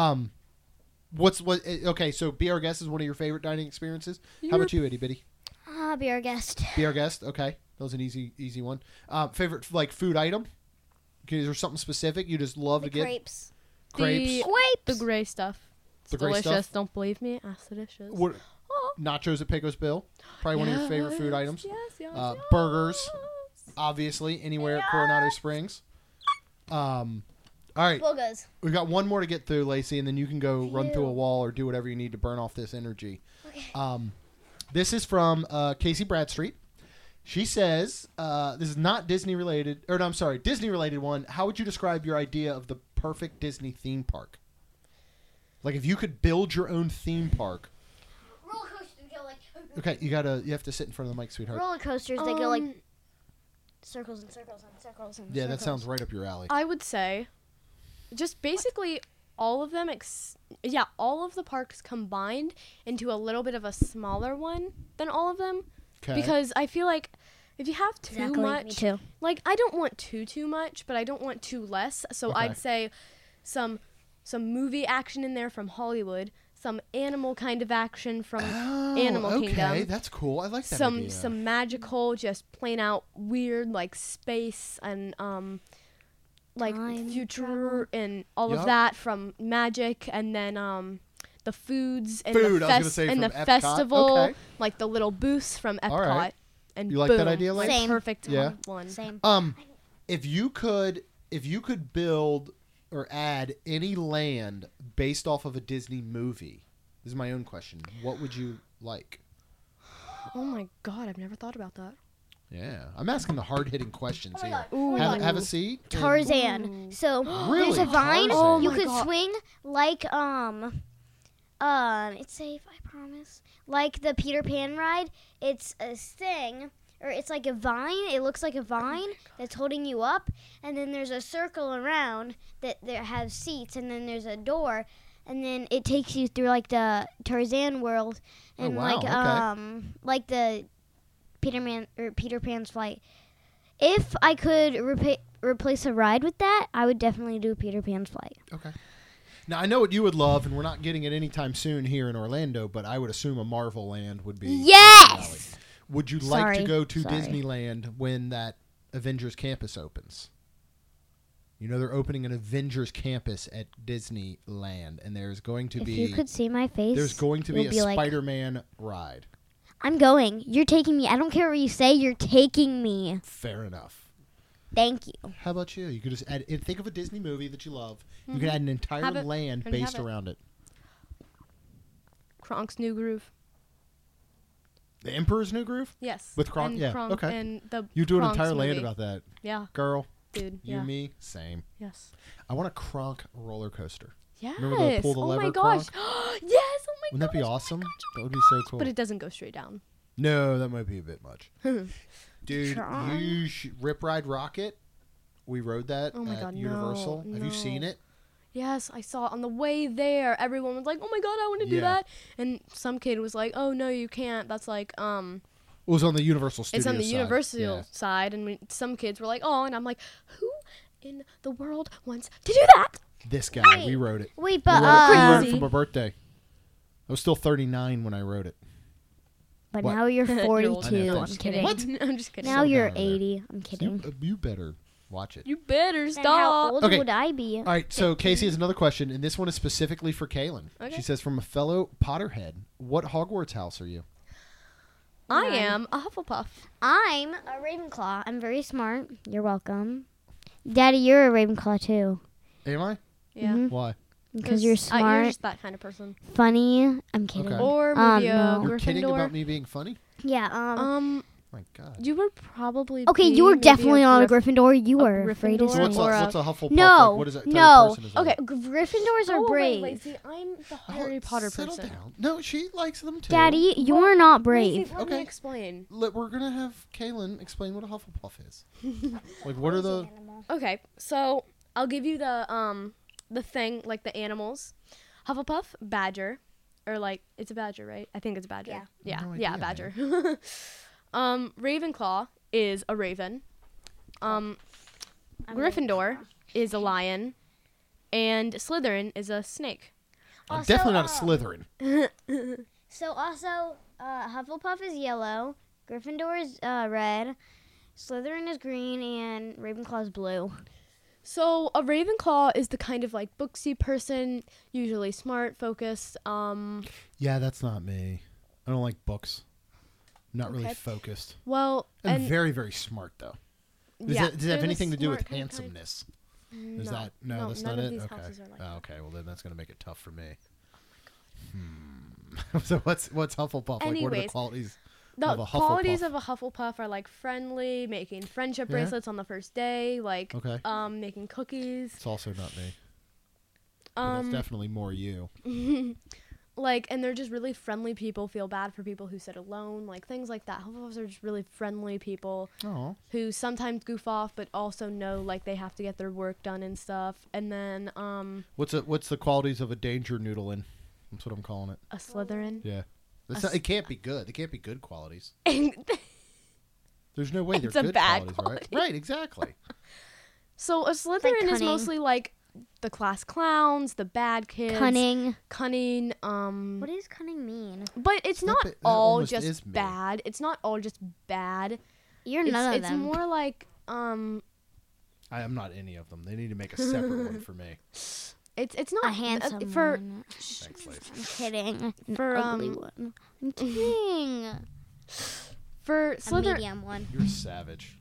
Okay, so Be Our Guest is one of your favorite dining experiences. How about you, Itty Bitty? Be our guest. Be Our Guest, okay. That was an easy one. Favorite like food item? Okay, is there something specific you just love to get? Crepes. Crepes. The gray stuff. It's The gray delicious. stuff? Don't believe me? Ask delicious. What, Oh. nachos at Pecos Bill? Probably one of your favorite food items. Yes. Burgers, obviously, anywhere at Coronado Springs. All right, Boogers. we've got one more to get through, Lacey, and then you can go run through a wall or do whatever you need to burn off this energy. Okay. This is from Casey Bradstreet. She says, this is not Disney related, or no, I'm sorry, Disney related one. How would you describe your idea of the perfect Disney theme park? Like if you could build your own theme park. Roller coasters go like. Okay, you have to sit in front of the mic, sweetheart. Roller coasters, they go like circles and circles and circles and Yeah, circles. that sounds right up your alley. I would say just basically all of them all of the parks combined into a little bit of a smaller one than all of them. Okay. Because I feel like if you have too Exactly, much, me too. like I don't want too much, but I don't want too less. So Okay. I'd say some movie action in there from Hollywood, some animal kind of action from Animal Kingdom. Okay, that's cool. I like that idea. Some magical, just plain out weird like space and like Time future travel. and all Yup. of that from Magic, and then the foods and Food, the, I was gonna say and from the Epcot. festival, Okay. like the little booths from Epcot. All right. And You like that boom, idea, like Same. perfect Yeah. one. Same. If you could build or add any land based off of a Disney movie, this is my own question. What would you like? Oh my god, I've never thought about that. Yeah, I'm asking the hard-hitting questions here. Ooh. Have a seat. and- Tarzan. So Really? there's a vine. Tarzan. You Oh my could God. swing like it's safe, I promise. Like the Peter Pan ride, it's a thing, or it's like a vine. It looks like a vine that's holding you up, and then there's a circle around that there has seats, and then there's a door, and then it takes you through like the Tarzan world, Oh, and wow, okay. like the Peter Pan's flight. If I could replace a ride with that, I would definitely do Peter Pan's flight. Okay. Now I know what you would love, and we're not getting it anytime soon here in Orlando, but I would assume a Marvel Land would be. Yes! Would you like to Sorry. go to Sorry. Disneyland when that Avengers campus opens? You know they're opening an Avengers campus at Disneyland, and there's going to If be you could see my face, there's going to be you'll a like, Spider-Man ride. I'm going. You're taking me. I don't care what you say. You're taking me. Fair enough. Thank you. How about you? You could just add. Think of a Disney movie that you love. You could add an entire Have it. land Already based have it. around it. Kronk's New Groove. The Emperor's New Groove Yes. with Kronk. And Yeah. Kronk Okay. And the You do an Kronk's entire land movie. about that, Yeah, girl. dude. You, Yeah. me, same. Yes. I want a Kronk roller coaster. Yes. Remember the pull the oh lever my gosh. conch? Yes. Oh my Wouldn't that be gosh, awesome? Oh my gosh, That would be so cool. But it doesn't go straight down. No, that might be a bit much. Dude, Try. Rip Ride Rocket. We rode that Oh my at God, no, Universal. Have you no. seen it? Yes, I saw it on the way there. Everyone was like, "Oh my god, I want to do Yeah. that!" And some kid was like, "Oh no, you can't. That's like It was on the Universal Studios it's on the side. Universal Yeah. side." And some kids were like, "Oh," and I'm like, "Who in the world wants to do that?" This guy, Wait. we rode it. Wait, We but rode it Crazy. for my birthday. I was still 39 when I rode it. but What? now you're You're 42. older. I'm kidding. What? I'm just kidding. Now So you're down over there. 80. I'm kidding. You better watch it. You better Then how stop. old Okay. would I be? All right, so Casey has another question, and this one is specifically for Kaylin. Okay. She says, from a fellow Potterhead, what Hogwarts house are you? I None. am a Hufflepuff. I'm a Ravenclaw. I'm very smart. You're welcome. Daddy, you're a Ravenclaw too. Am I? Yeah. Mhm. Why? Because you're You're smart, just that kind of person. funny. I'm kidding. Okay. Or maybe a no. You're kidding Gryffindor. about me being funny? Yeah. My God. You were probably. Okay, be you were maybe definitely not a Gryff- Gryffindor. You a were afraid to Gryffindor So say. what's, or a, a- what's a Hufflepuff? No, Like, what is that type no, of person is that? Okay, Gryffindors are Oh, brave. wait, Lacey, I'm the Oh, Harry Potter settle person. down. No, she likes them too. Daddy, you're not brave. Lacey, let Okay. me explain. We're going to have Kaylin explain what a Hufflepuff is. Like, what are the... Okay, so I'll give you the thing, like the animals. Hufflepuff, badger, or like it's a badger, right? I think it's a badger. Yeah. No Yeah, idea, badger. Ravenclaw is a raven. Gryffindor is a lion, and Slytherin is a snake. I'm Also, definitely not a Slytherin. So also, Hufflepuff is yellow, Gryffindor is red, Slytherin is green, and Ravenclaw is blue. So a Ravenclaw is the kind of like booksy person, usually smart, focused. Yeah, that's not me. I don't like books. I'm not really Okay. focused. Well, I'm and very, very smart, though. Does yeah, that have they're the anything to do with smart kind. handsomeness? No, Is that no? That's none not of it. these Okay. houses are like Oh, that. okay. Well, then that's gonna make it tough for me. So what's Hufflepuff? Like, what are the Anyways, qualities? The of a qualities Hufflepuff. of a Hufflepuff are like friendly, making friendship Yeah. bracelets on the first day, like Okay. making cookies. It's also not me. But it's definitely more you. Like, and they're just really friendly people. Feel bad for people who sit alone, like things like that. Hufflepuffs are just really friendly people Oh. who sometimes goof off, but also know like they have to get their work done and stuff. And then What's the qualities of a danger noodle in? That's what I'm calling it. a Slytherin. Yeah. That's A not, it can't be good. They can't be good qualities. And There's no way they're It's a good bad qualities, quality. right? Right, exactly. so a Slytherin is cunning. mostly like the class clowns, the bad kids, Cunning. cunning. What does cunning mean? But it's Not not ba- that all almost is just me. bad. It's not all just bad. You're none of It's them. more like I am not any of them. They need to make a separate one for me. it's not a handsome for one. Thanks, Lace. I'm kidding. An For, ugly one. I'm kidding. for A Slytherin. medium one. You're a savage.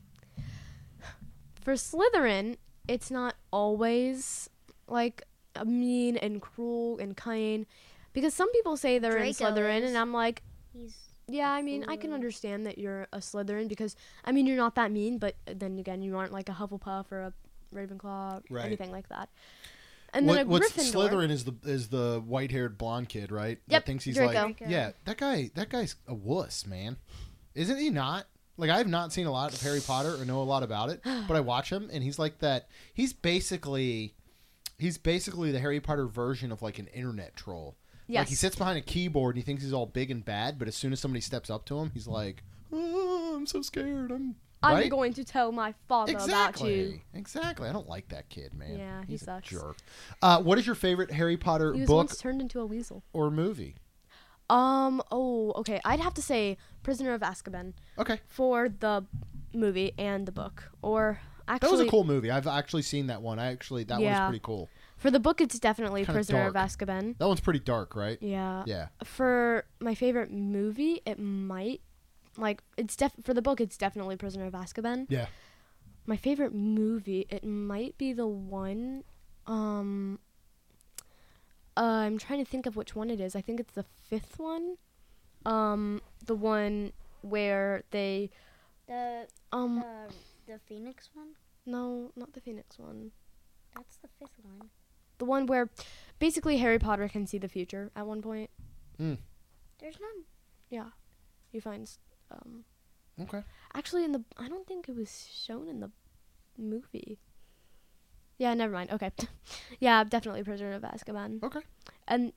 For Slytherin, it's not always like mean and cruel and kind, because some people say they're in Draco Slytherin, is. and I'm like, He's yeah, I mean, I can understand that you're a Slytherin because I mean you're not that mean, but then again, you aren't like a Hufflepuff or a Ravenclaw, or Right. anything like that. And then a What's Gryffindor. Slytherin is the white-haired blonde kid, right? That Yep, thinks he's Draco. like, yeah, that guy's a wuss, man. Isn't he not? Like, I've not seen a lot of Harry Potter or know a lot about it, but I watch him and he's like that. He's basically the Harry Potter version of like an internet troll. Yes. Like, he sits behind a keyboard and he thinks he's all big and bad, but as soon as somebody steps up to him, he's like, oh, I'm so scared. I'm right? going to tell my father about you. Exactly. I don't like that kid, man. Yeah, he he's sucks. a jerk. What is your favorite Harry Potter He was book once turned into a weasel. or movie? Oh, okay. I'd have to say Prisoner of Azkaban Okay. for the movie and the book. Or actually, That was a cool movie. I've actually seen that one. That one's Yeah. pretty cool. for the book, it's definitely Kinda Prisoner of dark. Azkaban. That one's pretty dark, right? Yeah. Yeah. For my favorite movie, it might for the book, it's definitely Prisoner of Azkaban. Yeah. My favorite movie, it might be the one. I'm trying to think of which one it is. I think it's the fifth one. The one where they the the Phoenix one. no, not the Phoenix one. That's the fifth one. the one where basically Harry Potter can see the future at one point. There's none. Yeah, he finds. Okay. Actually, I don't think it was shown in the movie. Yeah, never mind. Okay. Yeah, definitely Prisoner of Azkaban. Okay. And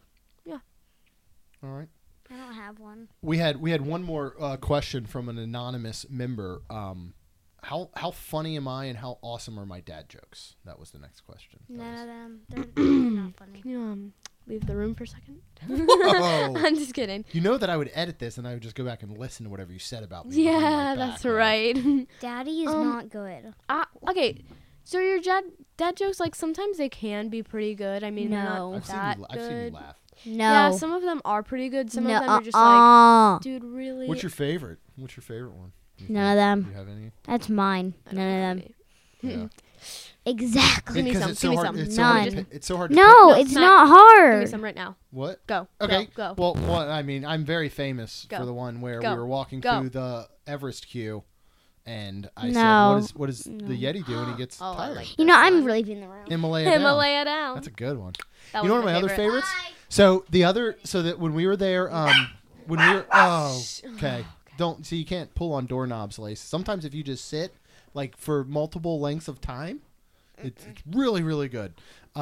All right. I don't have one. We had one more question from an anonymous member. How funny am I and how awesome are my dad jokes? That was the next question. None of them. They're not funny. can you leave the room for a second? Whoa. I'm just kidding. You know that I would edit this and I would just go back and listen to whatever you said about me. behind Yeah, my that's back, right. Daddy is not good. Okay. So your dad jokes, like, sometimes they can be pretty good. I mean, they're No. not I've that seen you good. laugh. No. Yeah, some of them are pretty good. Some no. of them are just like, dude, really? What's your favorite? What's your favorite one? None of them. Do you have any? That's mine. I don't None have of them. any. Yeah. Exactly. Give me Because some, it's give so me hard. some. It's so hard. None. It's so hard. To No, No, it's it's not Give me hard. some right now. What? Go. Okay. Go. Well, I mean, I'm very famous Go. for the one where Go. we were walking Go. through the Everest queue, and I No. said, "What does the Yeti do when he gets Oh, I tired?" like You know, this I'm one. really leaving the room. Himalaya down. Himalaya down. That's a good one. That You know was one of my other favorite. favorites? So that when we were there, when we were okay, don't see you can't pull on doorknobs, Lace. Sometimes if you just sit like for multiple lengths of time, it's really really good.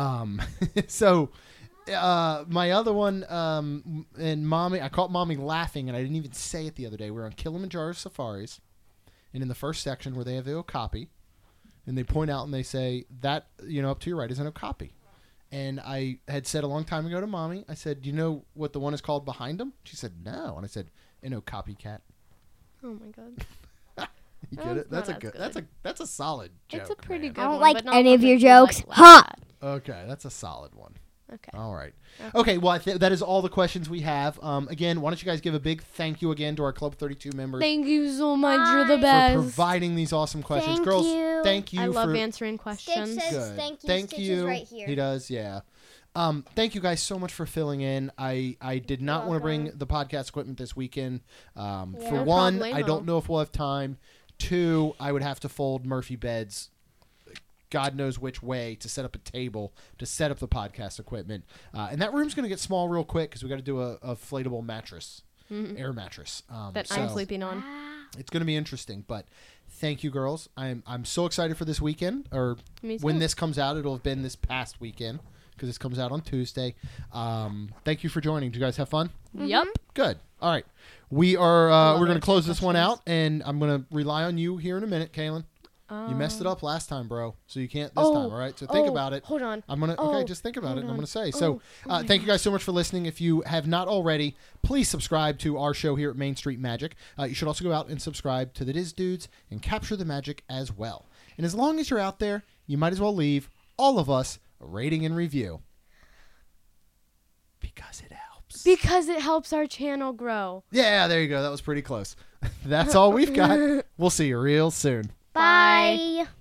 So my other one, and mommy, I caught mommy laughing, and I didn't even say it the other day. We were on Kilimanjaro safaris, and in the first section where they have the okapi, and they point out and they say that up to your right is an okapi. And I had said a long time ago to mommy, I said, "Do you know what the one is called behind him?" She said, "No." And I said, "An okapi cat." Oh my god. You That get was it? That's a not good. as That's a solid joke. It's a pretty man. good I don't one, like but not any one of your that you, like, jokes. laugh Ha! at. Okay, that's a solid one. Okay. All right. Okay, well, that is all the questions we have. Again, why don't you guys give a big thank you again to our Club 32 members Thank you so much. You're the Bye. best. for providing these awesome questions. Thank Girls, you. thank you I love for answering questions. Stitch says good. thank you. Thank Stitch is you. right here. He does, yeah. Thank you guys so much for filling in. I did not want to bring welcome. the podcast equipment this weekend. For No one, problemo. I don't know if we'll have time. Two, I would have to fold Murphy beds God knows which way to set up a table to set up the podcast equipment. And that room's going to get small real quick because we got to do a inflatable mattress, air mattress. That so I'm sleeping on. it's going to be interesting. But thank you, girls. I'm so excited for this weekend. Or Me too. when this comes out, it'll have been this past weekend because this comes out on Tuesday. Thank you for joining. Did you guys have fun? Yep. Good. All right. We are love we're going to answering close this one questions. out, and I'm going to rely on you here in a minute, Kaylin. You messed it up last time, bro. So you can't this time, all right? So think about it. Hold on. I'm going to Oh, okay, just think about it. hold And I'm on. going to say. So, thank you guys so much for listening. If you have not already, please subscribe to our show here at Main Street Magic. You should also go out and subscribe to the Diz Dudes and capture the magic as well. And as long as you're out there, you might as well leave all of us a rating and review because it helps. Because it helps our channel grow. Yeah, there you go. That was pretty close. That's all we've got. We'll see you real soon. Bye.